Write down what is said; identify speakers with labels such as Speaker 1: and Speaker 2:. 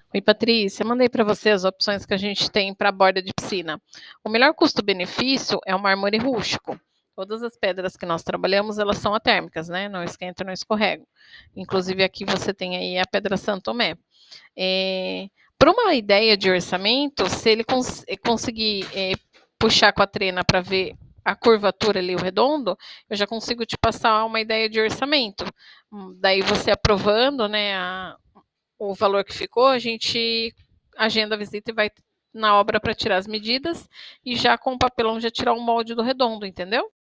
Speaker 1: Oi, Patrícia, mandei para você as opções que a gente tem para a borda de piscina. O melhor custo-benefício é o mármore rústico. Todas as pedras que nós trabalhamos, elas são atérmicas, né? Não esquentam, não escorregam. Inclusive aqui você tem aí a pedra Santo Tomé. Para uma ideia de orçamento, se ele conseguir puxar com a trena para ver a curvatura ali, o redondo, eu já consigo te passar uma ideia de orçamento. Daí você aprovando, né, o valor que ficou, a gente agenda a visita e vai na obra para tirar as medidas e já com o papelão já tirar o molde do redondo, entendeu?